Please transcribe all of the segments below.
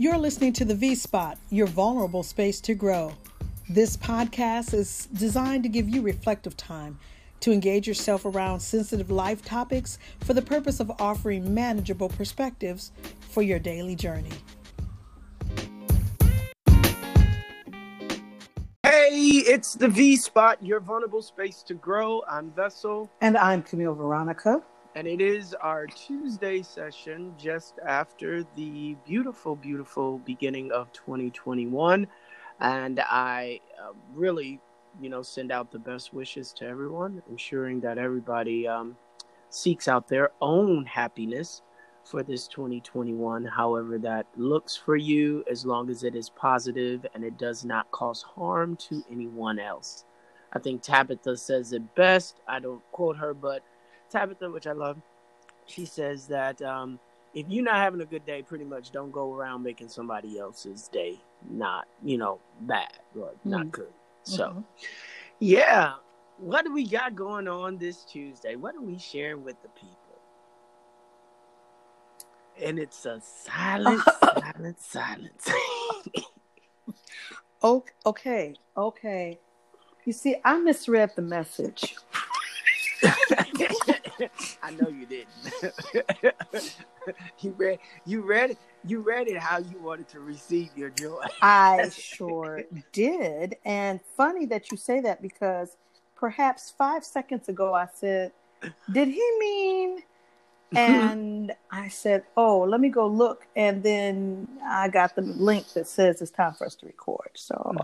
You're listening to the V-Spot, your vulnerable space to grow. This podcast is designed to give you reflective time to engage yourself around sensitive life topics for the purpose of offering manageable perspectives for your daily journey. Hey, it's the V-Spot, your vulnerable space to grow. I'm Vessel. And I'm Camille Veronica. And it is our Tuesday session just after the beautiful, beautiful beginning of 2021. And I really, send out the best wishes to everyone, ensuring that everybody seeks out their own happiness for this 2021, however that looks for you, as long as it is positive and it does not cause harm to anyone else. I think Tabitha says it best. I don't quote her, but Tabitha, which I love, she says that if you're not having a good day, pretty much don't go around making somebody else's day not, bad or not good. So, yeah, what do we got going on this Tuesday? What are we sharing with the people? And it's a silence. Okay. You see, I misread the message. I know you didn't. You read it how you wanted to receive your joy. I sure did. And funny that you say that, because perhaps 5 seconds ago I said, did he mean? And I said, oh, let me go look. And then I got the link that says it's time for us to record. So,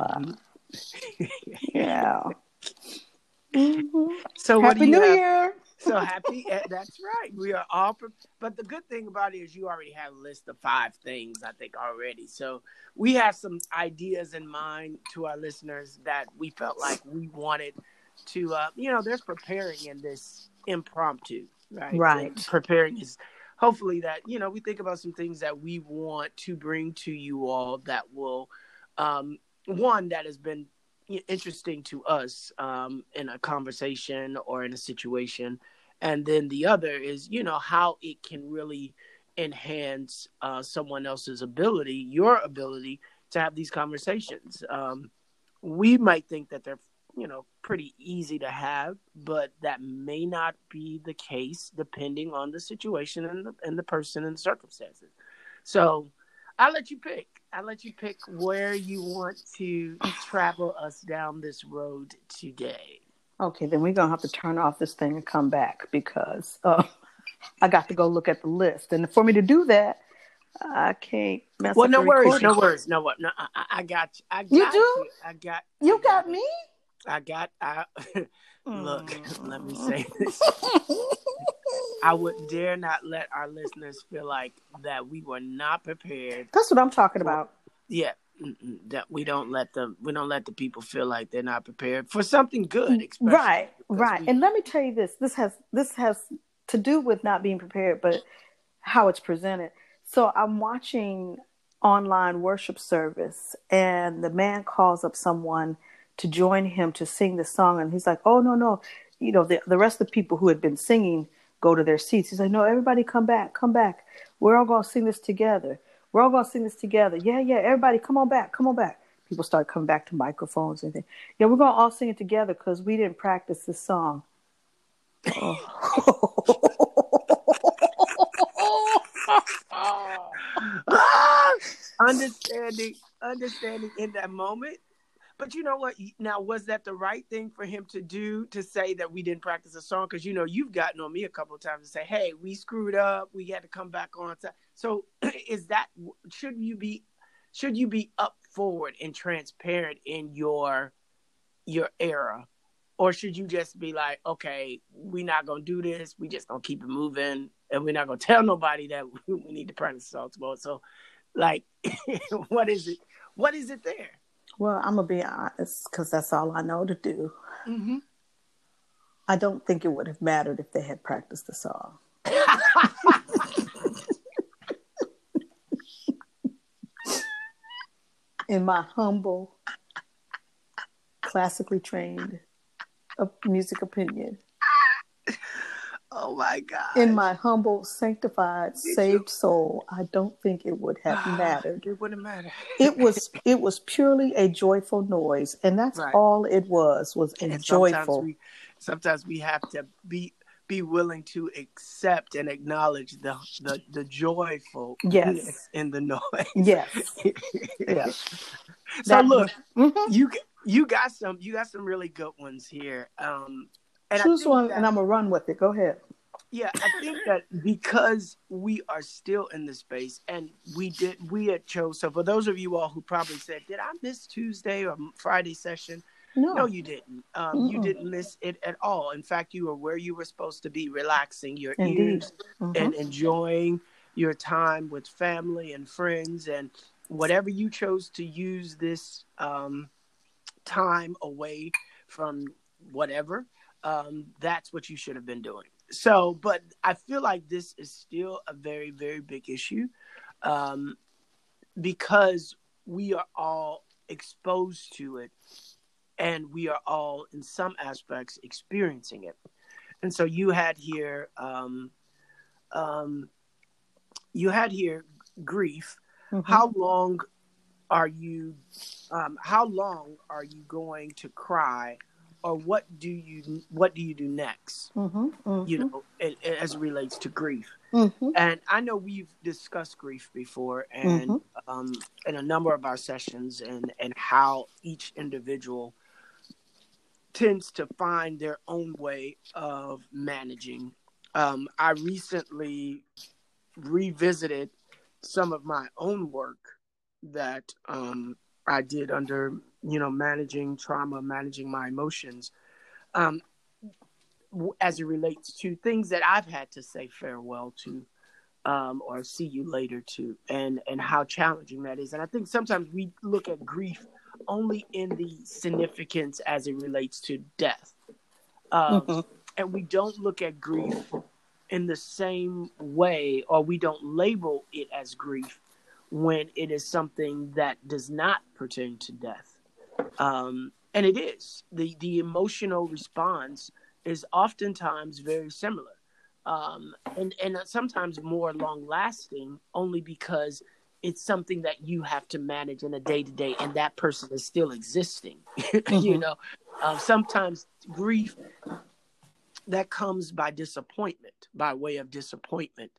yeah. Mm-hmm. So Happy New Year. So happy. That's right. We are all, but the good thing about it is you already have a list of 5 things, I think, already. So we have some ideas in mind to our listeners that we felt like we wanted to, there's preparing in this impromptu, right? Right. And preparing is hopefully that, we think about some things that we want to bring to you all that will, one that has been interesting to us in a conversation or in a situation, and then the other is how it can really enhance someone else's ability, your ability to have these conversations. We might think that they're pretty easy to have, but that may not be the case depending on the situation and the person and the circumstances. So I'll let you pick where you want to travel us down this road today. Okay, then we're going to have to turn off this thing and come back, because I got to go look at the list. And for me to do that, I can't mess up the recording. No worries. No, I got you. You do? You got me? Look, let me say this. I would dare not let our listeners feel like that we were not prepared. That's what I'm talking about. Yeah, that we don't let the people feel like they're not prepared for something good. Right. And let me tell you this. This has to do with not being prepared, but how it's presented. So I'm watching online worship service, and the man calls up someone to join him to sing the song, and he's like, "Oh no, the rest of the people who had been singing go to their seats." He's like, "No, everybody come back. We're all going to sing this together. Yeah, everybody come on back. People start coming back to microphones and things. Yeah, we're going to all sing it together because we didn't practice this song. Understanding in that moment. But you know what? Now, was that the right thing for him to do, to say that we didn't practice a song? Because, you've gotten on me a couple of times to say, hey, we screwed up. We had to come back on time. So should you be up forward and transparent in your era? Or should you just be like, okay, we're not going to do this. We just going to keep it moving. And we're not going to tell nobody that we need to practice the song tomorrow. So, like, what is it? What is it there? Well, I'm going to be honest, because that's all I know to do. Mm-hmm. I don't think it would have mattered if they had practiced the song. In my humble, classically trained music opinion. Oh Oh my In gosh. my humble, sanctified, Did you? saved soul, I don't think it would have mattered. It wouldn't matter. It was purely a joyful noise, and that's Right. all it was a And joyful. sometimes we have to be willing to accept and acknowledge the joyful Yes. in the noise. Yes. Yeah. So That. look, Mm-hmm. you got some really good ones here. And I Choose think one, and that, I'm gonna run with it. Go ahead. yeah, I think that because we are still in the space, and we had chose. So for those of you all who probably said, "Did I miss Tuesday or Friday session?" No, No. you didn't. You Mm-mm. didn't miss it at all. In fact, you were where you were supposed to be, relaxing your Indeed. ears Mm-hmm. and enjoying your time with family and friends, and whatever you chose to use this time away from whatever, that's what you should have been doing. So, but I feel like this is still a very, very big issue, um, because we are all exposed to it, and we are all, in some aspects, experiencing it. And so um, you had here grief. Mm-hmm. How long are you how long are you going to cry, or what do you do next, Mm-hmm. Mm-hmm. as it relates to grief? Mm-hmm. And I know we've discussed grief before, Mm-hmm. and in a number of our sessions, and how each individual tends to find their own way of managing. I recently revisited some of my own work that I did under, managing trauma, managing my emotions, um, as it relates to things that I've had to say farewell to, or see you later to, and how challenging that is. And I think sometimes we look at grief only in the significance as it relates to death, um, Mm-hmm. and we don't look at grief in the same way, or we don't label it as grief when it is something that does not pertain to death. And it is. The emotional response is oftentimes very similar, and sometimes more long lasting, only because it's something that you have to manage in a day to day, and that person is still existing. you Mm-hmm. know, Sometimes grief that comes by disappointment, by way of disappointment.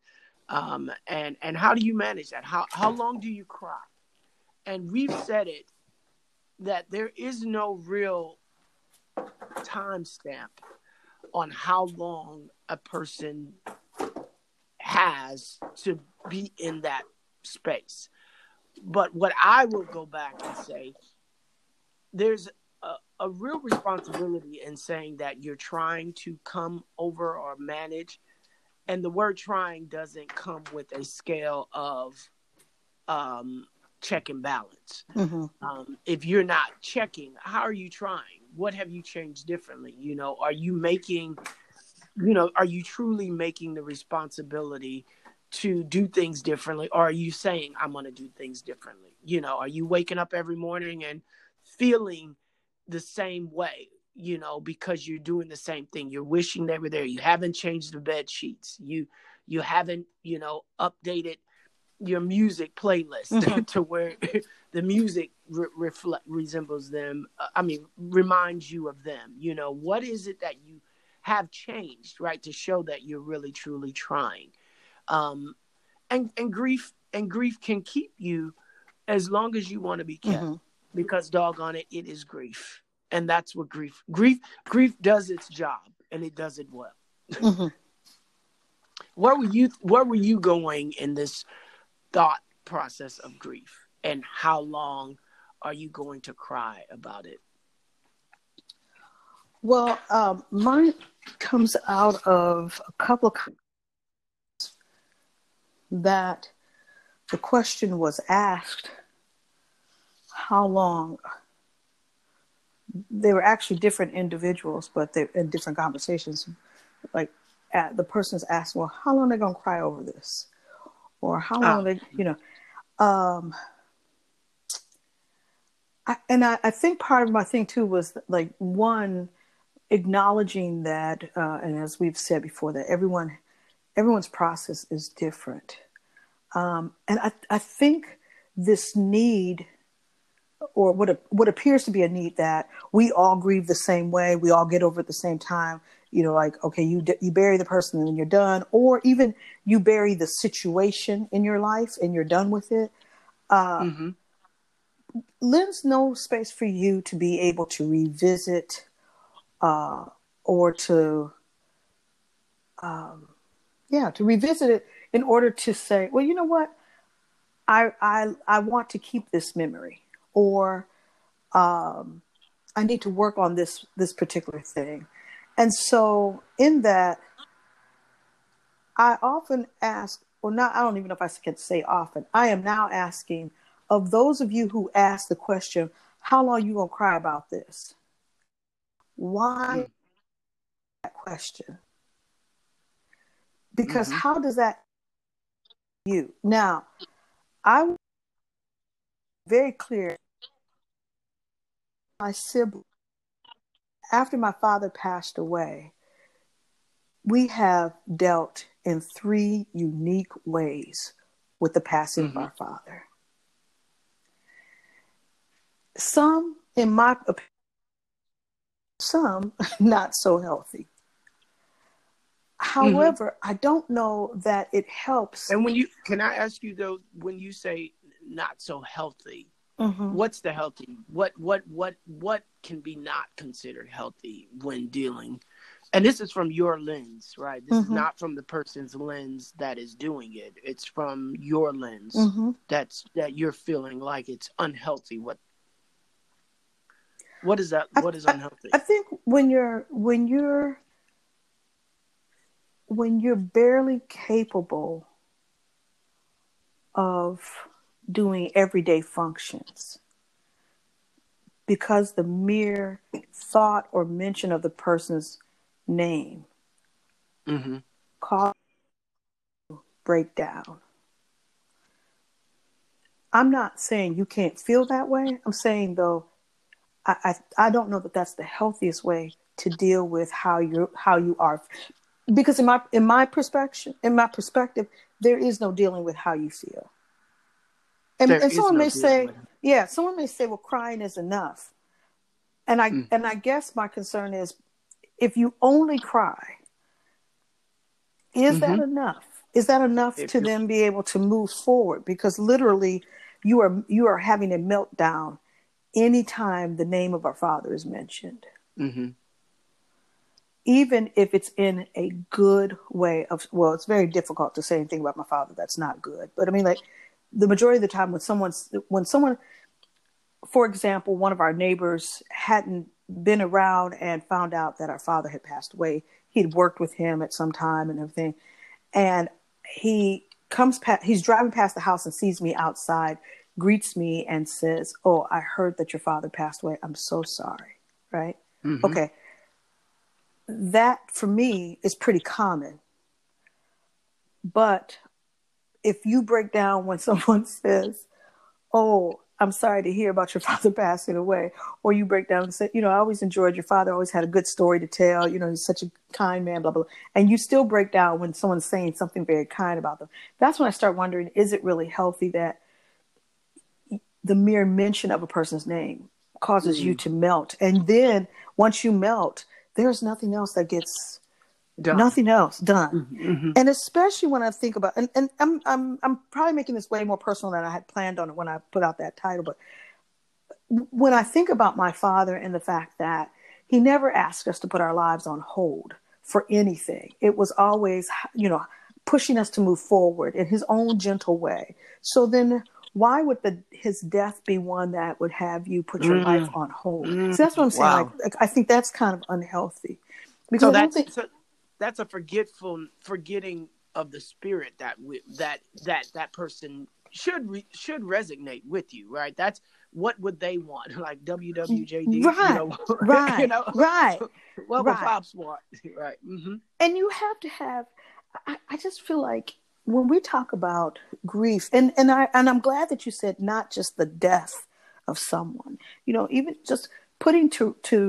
And how do you manage that? How long do you cry? And we've said it, that there is no real timestamp on how long a person has to be in that space. But what I will go back and say, there's a real responsibility in saying that you're trying to come over or manage. And the word trying doesn't come with a scale of check and balance. Mm-hmm. If you're not checking, how are you trying? What have you changed differently? Are you truly making the responsibility to do things differently? Or are you saying, I'm going to do things differently? Are you waking up every morning and feeling the same way, because you're doing the same thing? You're wishing they were there. You haven't changed the bed sheets. You haven't, updated your music playlist Mm-hmm. to where the music resembles them. Reminds you of them. What is it that you have changed, right, to show that you're really truly trying? Um, and grief can keep you as long as you want to be kept, Mm-hmm. because doggone it, it is grief, and that's what grief does its job, and it does it well. Mm-hmm. Where were you going in this thought process of grief, and how long are you going to cry about it? Well, mine comes out of a couple of that the question was asked, how long? They were actually different individuals, but they're in different conversations. Like the person's asked, well, how long are they going to cry over this? Or how long they, um, I think part of my thing too was like, one, acknowledging that, and as we've said before, that everyone's process is different. And I think this need, or what appears to be a need, that we all grieve the same way, we all get over at the same time. You know, like, okay, you bury the person and then you're done, or even you bury the situation in your life and you're done with it. Mm-hmm. Lends no space for you to be able to revisit, or to revisit it in order to say, well, you know what, I want to keep this memory, or I need to work on this particular thing. And so in that, I often ask, or not, I don't even know if I can say often, I am now asking, of those of you who ask the question, how long are you going to cry about this? Why that question? Because Mm-hmm. how does that you? Now, I'm very clear, my sibling, after my father passed away, we have dealt in three unique ways with the passing of Mm-hmm. our father. Some, in my opinion, some not so healthy. Mm-hmm. However, I don't know that it helps. And can I ask you though, when you say not so healthy, Mm-hmm. what's the healthy? What can be not considered healthy when dealing? And this is from your lens, right? This is Mm-hmm. not from the person's lens that is doing it. It's from your lens Mm-hmm. that you're feeling like it's unhealthy. What is that? What is unhealthy? I think when you're barely capable of doing everyday functions, because the mere thought or mention of the person's name Mm-hmm. causes breakdown. I'm not saying you can't feel that way. I'm saying, though, I don't know that that's the healthiest way to deal with how you are, because in my perspective, there is no dealing with how you feel. There And is someone no may dealing say, with it. yeah, someone may say, well, crying is enough. And Mm. I guess my concern is, if you only cry, is that Mm-hmm. enough? Is that enough If to you. then be able to move forward? Because literally, you are having a meltdown anytime the name of our Father is mentioned, Mm-hmm. even if it's in a good way of, well, it's very difficult to say anything about my father that's not good. But I mean, like, the majority of the time when someone, for example, one of our neighbors hadn't been around and found out that our father had passed away. He'd worked with him at some time and everything. And he's driving past the house and sees me outside, greets me and says, "Oh, I heard that your father passed away. I'm so sorry." Right? Mm-hmm. Okay. That for me is pretty common. But if you break down when someone says, "Oh, I'm sorry to hear about your father passing away," or you break down and say, "I always enjoyed your father, always had a good story to tell, he's such a kind man, blah, blah, blah," and you still break down when someone's saying something very kind about them, that's when I start wondering, is it really healthy that the mere mention of a person's name causes you Mm. to melt? And then once you melt, there's nothing else that gets, Done. nothing else done. Mm-hmm. And especially when I think about, and I'm probably making this way more personal than I had planned on it when I put out that title, but when I think about my father and the fact that he never asked us to put our lives on hold for anything, it was always, pushing us to move forward in his own gentle way. So then why would his death be one that would have you put your life Mm. on hold? Mm. So that's what I'm saying. Wow. Like I think that's kind of unhealthy, because So I don't think, that's a forgetting of the spirit that person should resonate with you, right? That's what would they want, like WWJD, right, you right, know, right, what would right. Pops want, right? Mm-hmm. And you have to have, I just feel like when we talk about grief, and I'm glad that you said not just the death of someone, even just putting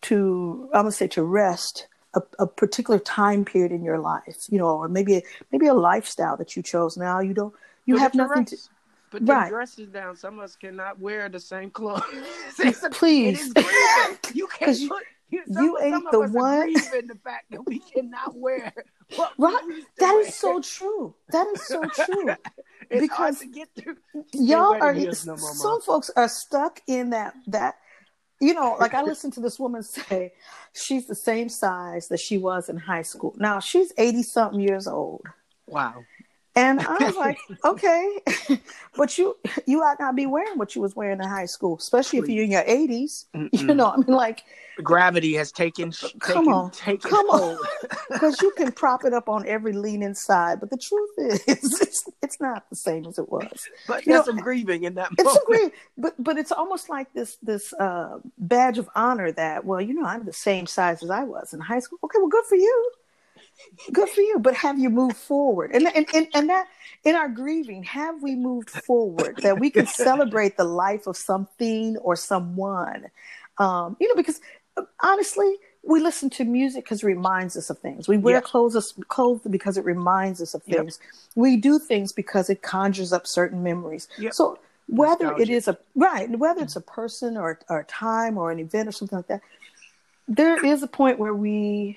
I'm gonna say to rest a particular time period in your life, or maybe a lifestyle that you chose. Now you Put have it to nothing to. rest. Put them Right. dresses down. Some of us cannot wear the same clothes. It Please. is grieving. You can't Because put. you Some ain't of the us are one. grieving the fact that we cannot wear what we Right. used to That wear. is so true. That is so true. It's hard Because to get through. You can't y'all wear are them heels no more, Mom. some folks are stuck in that like I listened to this woman say she's the same size that she was in high school. Now she's 80 something years old. Wow. And I was like, okay, but you ought not be wearing what you was wearing in high school, especially if you're in your 80s. I mean, like, Gravity has taken come on, hold. because you can prop it up on every leaning side, but the truth is, it's not the same as it was. But there's some grieving in that moment. It's a grief, but it's almost like this badge of honor that, well, I'm the same size as I was in high school. Okay, well, good for you. Good for you, but have you moved forward? And that in our grieving, have we moved forward that we can celebrate the life of something or someone? Because honestly, we listen to music because it reminds us of things. We wear clothes because it reminds us of things. We do things because it conjures up certain memories. So whether it's a person or a time or an event or something like that, there is a point where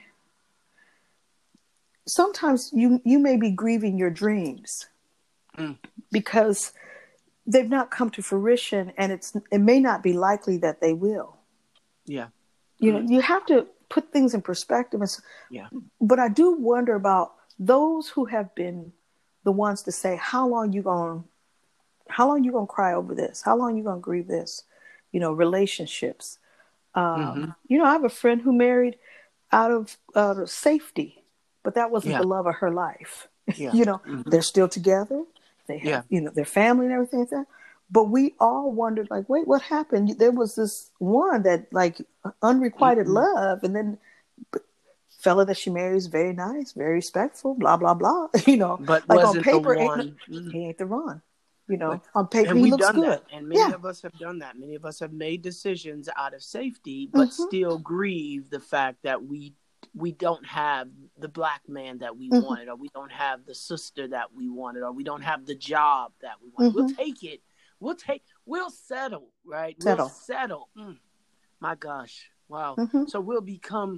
sometimes you may be grieving your dreams because they've not come to fruition, and it may not be likely that they will. Yeah. You have to put things in perspective. But I do wonder about those who have been the ones to say, how long you gonna cry over this? How long you gonna grieve this? Relationships. I have a friend who married out of safety, but that wasn't the love of her life. They're still together. They have, their family and everything like that. But we all wondered, like, wait, what happened? There was this one that, like, unrequited love, and then fella that she married is very nice, very respectful, blah blah blah. But like wasn't on paper, the one. he ain't the one. On paper, he we've looks done good. That. And many of us have done that. Many of us have made decisions out of safety, but still grieve the fact that we don't have the black man that we wanted, or we don't have the sister that we wanted, or we don't have the job that we wanted. We'll take it. We'll settle, right? We'll settle. My gosh. Wow. So we'll become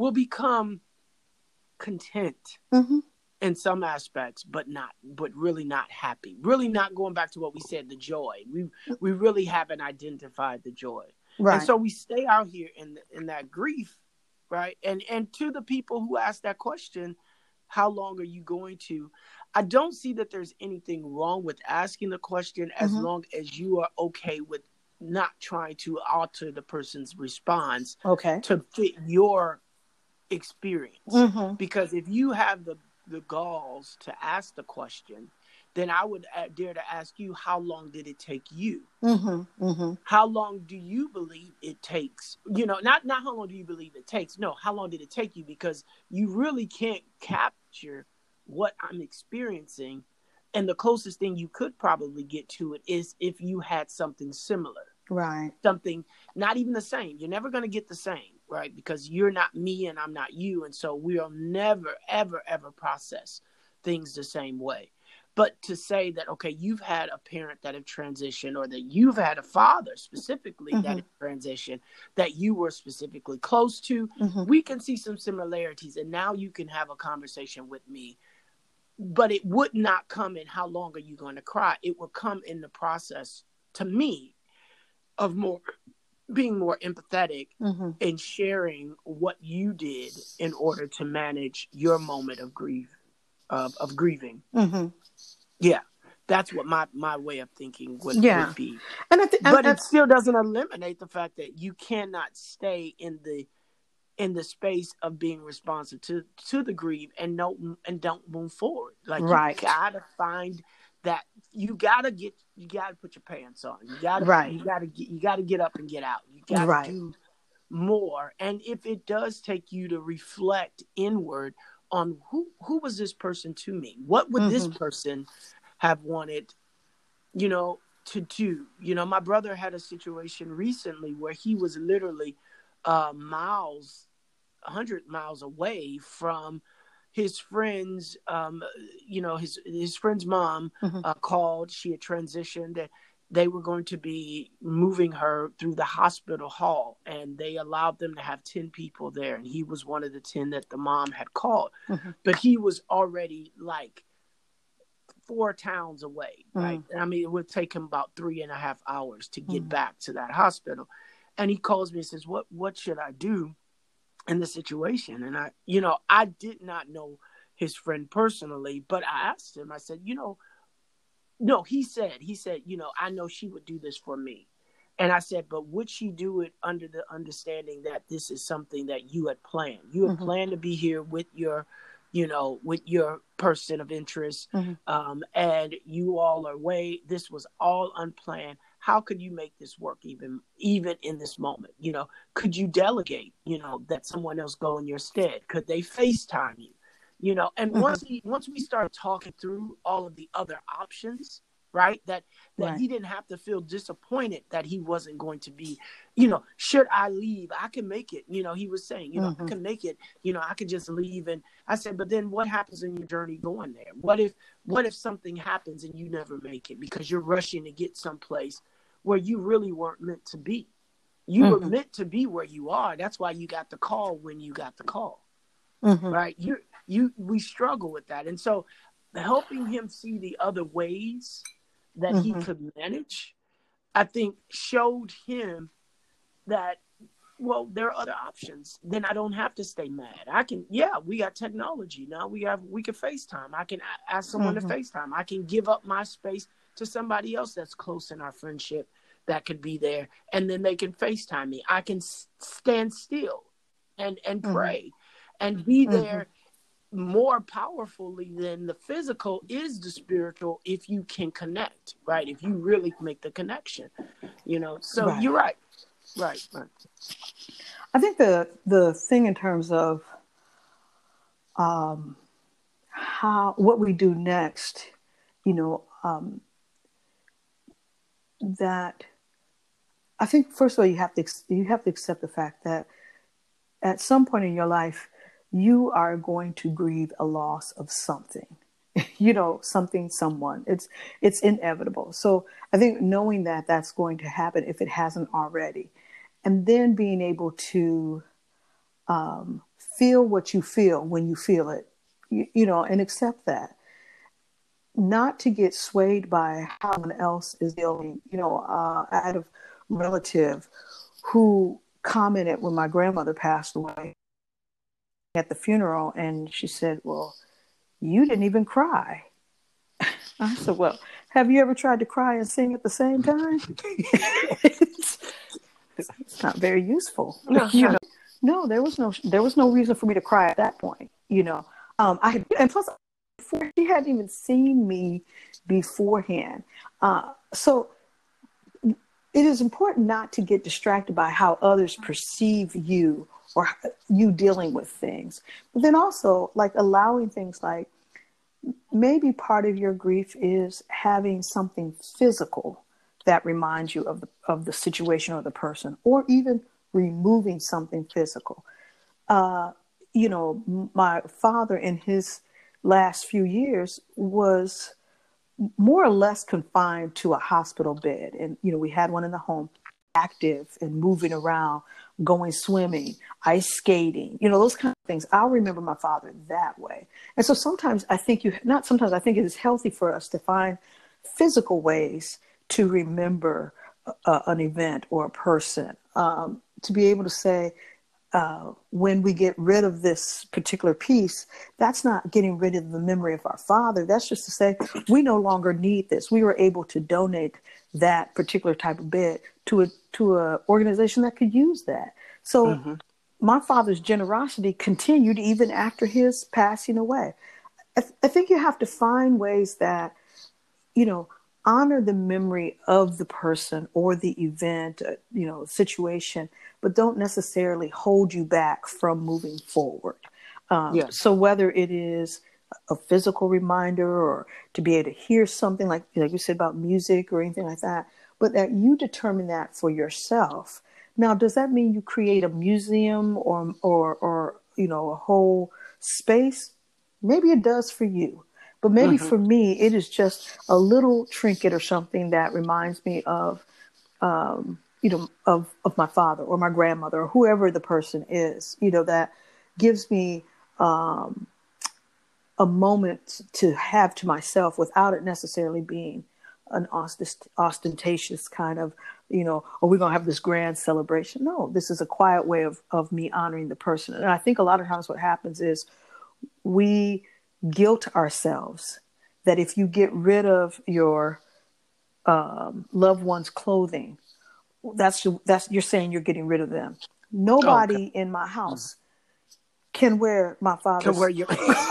content in some aspects, but really not happy. Really not going back to what we said, the joy. We really haven't identified the joy. Right. And so we stay out here in that grief, right? And to the people who ask that question, how long are you going to? I don't see that there's anything wrong with asking the question as long as you are okay with not trying to alter the person's response to fit your experience. Because if you have the galls to ask the question, then I would dare to ask you, how long did it take you? How long do you believe it takes? Not how long do you believe it takes? No, how long did it take you? Because you really can't capture what I'm experiencing. And the closest thing you could probably get to it is if you had something similar. Right. Something, not even the same. You're never going to get the same, right? Because you're not me and I'm not you. And so we'll never, ever, ever process things the same way. But to say that, okay, you've had a parent that have transitioned, or that you've had a father specifically that have transitioned, that you were specifically close to, we can see some similarities. And now you can have a conversation with me. But it would not come in how long are you going to cry. It will come in the process, to me, of being more empathetic and sharing what you did in order to manage your moment of grieving. Yeah, that's what my way of thinking would be. But it still doesn't eliminate the fact that you cannot stay in the space of being responsive to the grief and don't move forward. Like, you gotta find that, you gotta put your pants on. You gotta get up and get out. You gotta do more. And if it does take you to reflect inward on who was this person to me? What would this person have wanted, to do? My brother had a situation recently where he was literally miles, 100 miles away from his friend's, his friend's mom called. She had transitioned, and they were going to be moving her through the hospital hall, and they allowed them to have 10 people there. And he was one of the 10 that the mom had called, but he was already like 4 towns away, right? I mean, it would take him about 3.5 hours to get back to that hospital. And he calls me and says, what should I do in the situation? And I did not know his friend personally, but I asked him, I said, no, he said, I know she would do this for me. And I said, but would she do it under the understanding that this is something that you had planned? You had planned to be here with your person of interest, and you all are away. This was all unplanned. How could you make this work even in this moment? Could you delegate, that someone else go in your stead? Could they FaceTime you? And once we started talking through all of the other options, right, that he didn't have to feel disappointed that he wasn't going to be, should I leave? I can make it. He was saying, I can make it. I could just leave. And I said, but then what happens in your journey going there? What if something happens and you never make it because you're rushing to get someplace where you really weren't meant to be? You were meant to be where you are. That's why you got the call when you got the call, right? We struggle with that. And so helping him see the other ways that he could manage, I think showed him that, well, there are other options. Then I don't have to stay mad. We got technology now. We can FaceTime. I can ask someone to FaceTime. I can give up my space to somebody else that's close in our friendship that could be there, and then they can FaceTime me. I can stand still and pray and be there. More powerfully than the physical is the spiritual, if you can connect, right? If you really make the connection, so you're right. I think the thing in terms of what we do next, that I think first of all you have to accept the fact that at some point in your life you are going to grieve a loss of something, someone. It's inevitable. So I think knowing that that's going to happen if it hasn't already, and then being able to feel what you feel when you feel it, and accept that. Not to get swayed by how someone else is dealing. I had a relative who commented when my grandmother passed away at the funeral, and she said, well, you didn't even cry. I said, well, have you ever tried to cry and sing at the same time? It's not very useful. No, there was no reason for me to cry at that point. And plus, before, she hadn't even seen me beforehand. So it is important not to get distracted by how others perceive you or you dealing with things. But then also, like, allowing things like, maybe part of your grief is having something physical that reminds you of the situation or the person, or even removing something physical. My father in his last few years was more or less confined to a hospital bed. And, we had one in the home, active and moving around, going swimming, ice skating, those kind of things. I'll remember my father that way. And so sometimes I think it is healthy for us to find physical ways to remember an event or a person, to be able to say, when we get rid of this particular piece, that's not getting rid of the memory of our father. That's just to say, we no longer need this. We were able to donate that particular type of bed to a organization that could use that. So my father's generosity continued even after his passing away. I think you have to find ways that, honor the memory of the person or the event, situation, but don't necessarily hold you back from moving forward. So whether it is a physical reminder or to be able to hear something like you said about music or anything like that, but that you determine that for yourself, Now, does that mean you create a museum or a whole space? Maybe it does for you. But maybe Mm-hmm. for me, it is just a little trinket or something that reminds me of, of my father or my grandmother or whoever the person is, that gives me a moment to have to myself without it necessarily being an ostentatious kind of, oh, we're going to have this grand celebration. No, this is a quiet way of me honoring the person. And I think a lot of times what happens is we guilt ourselves that if you get rid of your loved one's clothing, that's you're saying you're getting rid of them. Okay. Nobody in my house can wear my To father's, where you.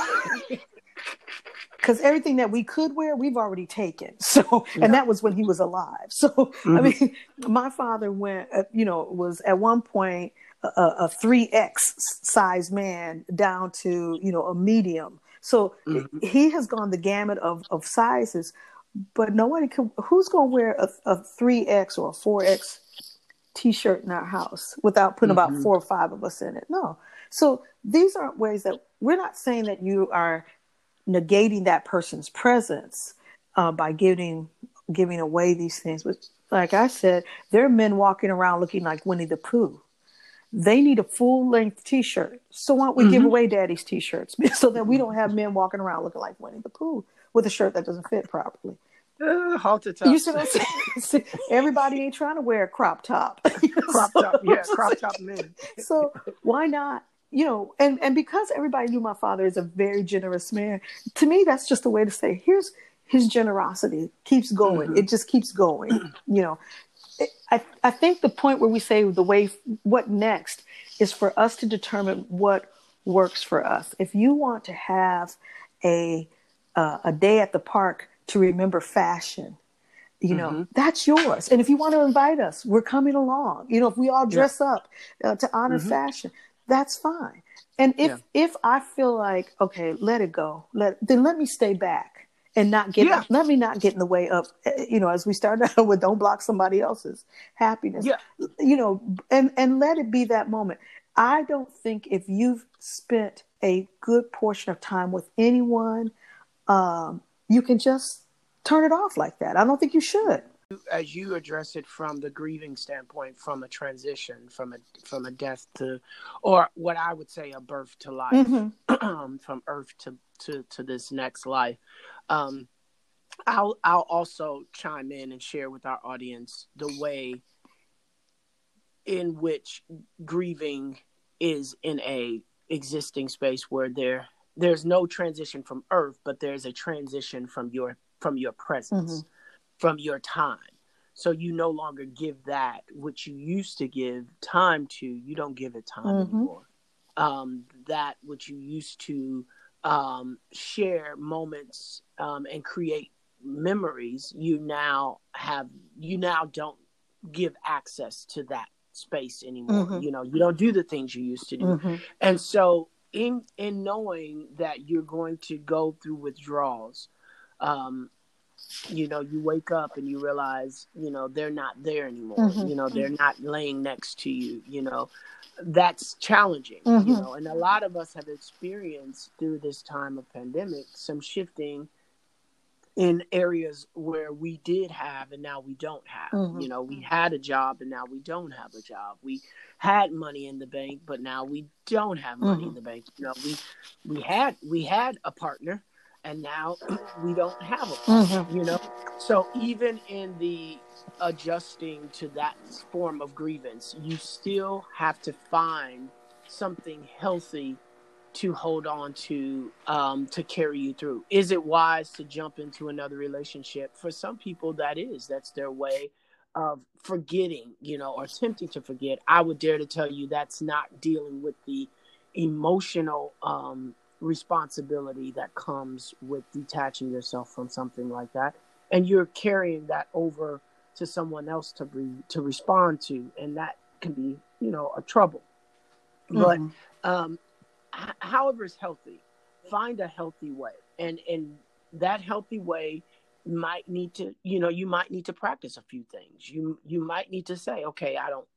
because everything that we could wear, we've already taken. So, and Yeah. that was when he was alive. So, I Mm-hmm. mean, my father was at one point a 3X size man down to, a medium. So Mm-hmm. he has gone the gamut of sizes, but nobody can, who's going to wear a 3X or a 4X t-shirt in our house without putting about Mm-hmm. 4 or 5 of us in it? No. So these aren't ways that we're not saying that you are negating that person's presence by giving away these things. But like I said, there are men walking around looking like Winnie the Pooh. They need a full length T-shirt. So why don't we give Mm-hmm. away Daddy's T-shirts so that we don't have men walking around looking like Winnie the Pooh with a shirt that doesn't fit properly? Halter You see tops. what I'm saying? Everybody ain't trying to wear a crop top. Crop top. Yeah, crop top men. So why not? And because everybody knew my father is a very generous man, to me, that's just a way to say, here's his generosity keeps going. Mm-hmm. It just keeps going. I think the point where we say what next is for us to determine what works for us. If you want to have a day at the park to remember fashion, Mm-hmm. that's yours. And if you want to invite us, we're coming along. If we all Yeah. dress up to honor Mm-hmm. fashion, that's fine. And Yeah. if I feel like, okay, let it go, then let me stay back and Yeah. let me not get in the way of, as we started out with, don't block somebody else's happiness, Yeah. and let it be that moment. I don't think if you've spent a good portion of time with anyone, you can just turn it off like that. I don't think you should. As you address it from the grieving standpoint, from a transition, from a death to, or what I would say, a birth to life, Mm-hmm. from earth to this next life. Um, I'll also chime in and share with our audience the way in which grieving is in a existing space where there's no transition from earth, but there's a transition from your presence, Mm-hmm. from your time. So you no longer give that which you used to give time to. You don't give it time Mm-hmm. anymore. That which you used to share moments and create memories, you now don't give access to that space anymore. Mm-hmm. You don't do the things you used to do. Mm-hmm. And so in knowing that you're going to go through withdrawals, um, you wake up and you realize, they're not there anymore. Mm-hmm. They're not laying next to you. That's challenging, Mm-hmm. and a lot of us have experienced through this time of pandemic some shifting in areas where we did have and now we don't have. Mm-hmm. We had a job and now we don't have a job. We had money in the bank, but now we don't have money Mm-hmm. in the bank. We had a partner and now we don't have a partner, Mm-hmm. So even in the adjusting to that form of grievance, you still have to find something healthy to hold on to carry you through. Is it wise to jump into another relationship? For some people, that's their way of forgetting, or attempting to forget. I would dare to tell you that's not dealing with the emotional responsibility that comes with detaching yourself from something like that, and you're carrying that over to someone else to respond to, and that can be, a trouble. But Mm-hmm. um, however is healthy, find a healthy way, and that healthy way might need to, you might need to practice a few things. You might need to say, okay,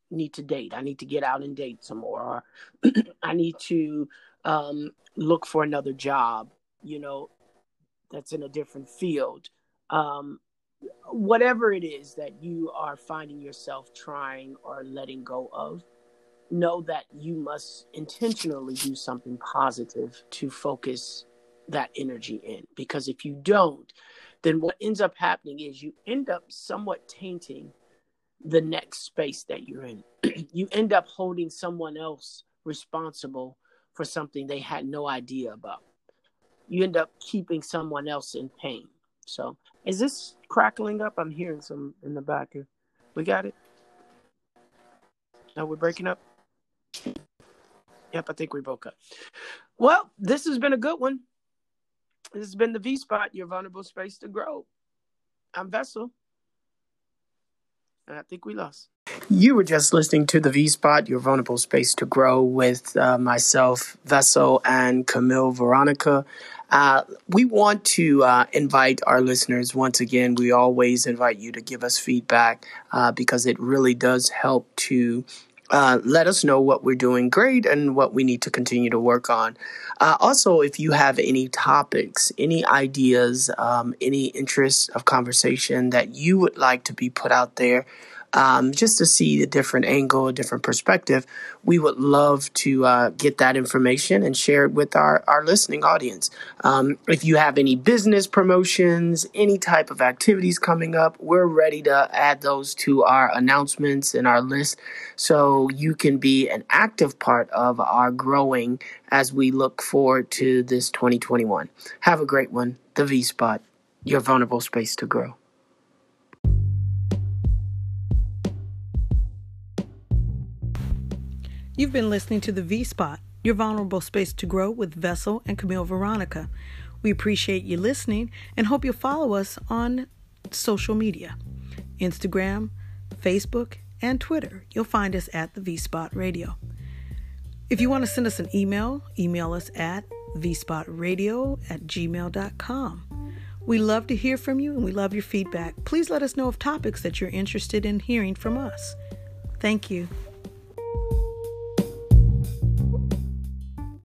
need to date. I need to get out and date some more. Or I need to look for another job, that's in a different field. Whatever it is that you are finding yourself trying or letting go of, know that you must intentionally do something positive to focus that energy in. Because if you don't, then what ends up happening is you end up somewhat tainting the next space that you're in. You end up holding someone else responsible for something they had no idea about. You end up keeping someone else in pain. So, is this crackling up? I'm hearing some in the back here. We got it? No, we're breaking up? Yep, I think we broke up. Well, this has been a good one. This has been the V-Spot, your vulnerable space to grow. I'm Vessel. And I think we lost. You were just listening to the V-Spot, your vulnerable space to grow, with myself, Vessel, and Camille Veronica. We want to invite our listeners once again. We always invite you to give us feedback because it really does help to let us know what we're doing great and what we need to continue to work on. Also, if you have any topics, any ideas, any interests of conversation that you would like to be put out there, just to see a different angle, a different perspective, we would love to get that information and share it with our listening audience. If you have any business promotions, any type of activities coming up, we're ready to add those to our announcements and our list so you can be an active part of our growing as we look forward to this 2021. Have a great one. The V-Spot, your vulnerable space to grow. You've been listening to the V-Spot, your vulnerable space to grow, with Vessel and Camille Veronica. We appreciate you listening and hope you'll follow us on social media, Instagram, Facebook, and Twitter. You'll find us at the V-Spot Radio. If you want to send us an email us at vspotradio@gmail.com. We love to hear from you and we love your feedback. Please let us know of topics that you're interested in hearing from us. Thank you.